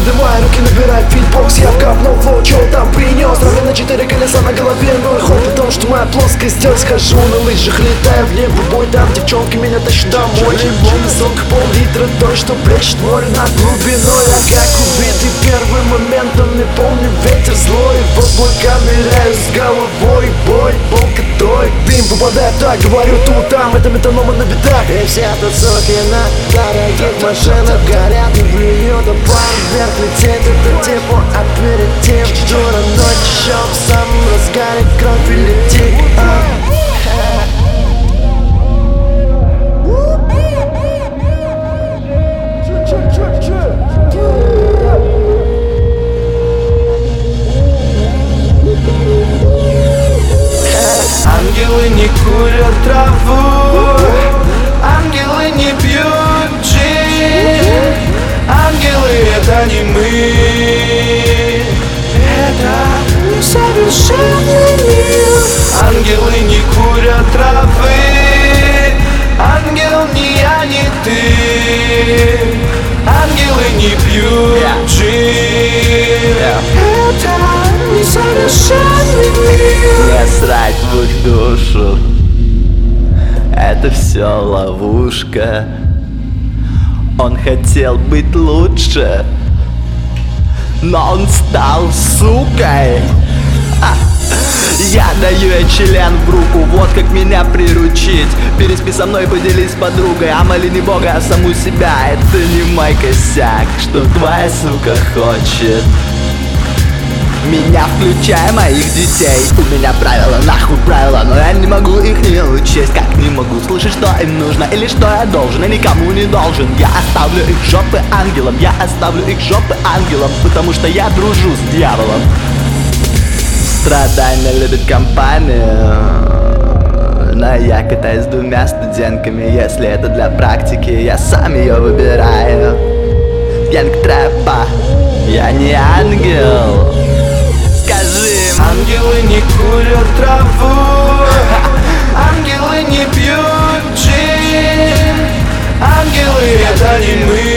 поднимай руки, набирай фитбокс. Я вкапнул флоу, чё там принес? Равен на 4 колеса на голове, ну и хоть потому что моя плоскость. Я схожу на лыжах, летаю в небо, бой там девчонки меня тащат домой. Альбом высоко, пол-литра, то, что плещет море над глубиной. Я как убитый первым моментом, не помню ветер злой. В облака ныряю с головой, бой, болкотой. Дым попадает, так говорю, тут, там, это метаномы на битах. И все тусовки на дорогих машинах горят, и блюет, а пар вверх летит. Это типа аперитив, дура, ночь еще в самом разгаре, кровь и летит. Ангелы не курят траву, ангелы не пьют джин. Ангелы — это не мы, это несовершенный мир. Ангелы не курят травы, ангел не я, не ты. Ангелы не пьют джин, это несовершенный мир. Не срать в их душу, это все ловушка. Он хотел быть лучше, но он стал сукой. Я даю ей член в руку, вот как меня приручить. Переспи со мной, поделись с подругой, а моли не Бога, а саму себя. Это не мой косяк, что твоя сука хочет меня, включая моих детей. У меня правила, нахуй правила, но я не могу их не учесть. Как не могу слышать, что им нужно или что я должен, и никому не должен. Я оставлю их жопы ангелам, я оставлю их жопы ангелам, потому что я дружу с дьяволом. Страдания любит компанию, но я катаюсь с двумя студентками. Если это для практики, я сам ее выбираю. Янг трэпа, я не ангел. Скажи им. Ангелы не курят траву, ангелы не пьют джин. Ангелы — это не мы,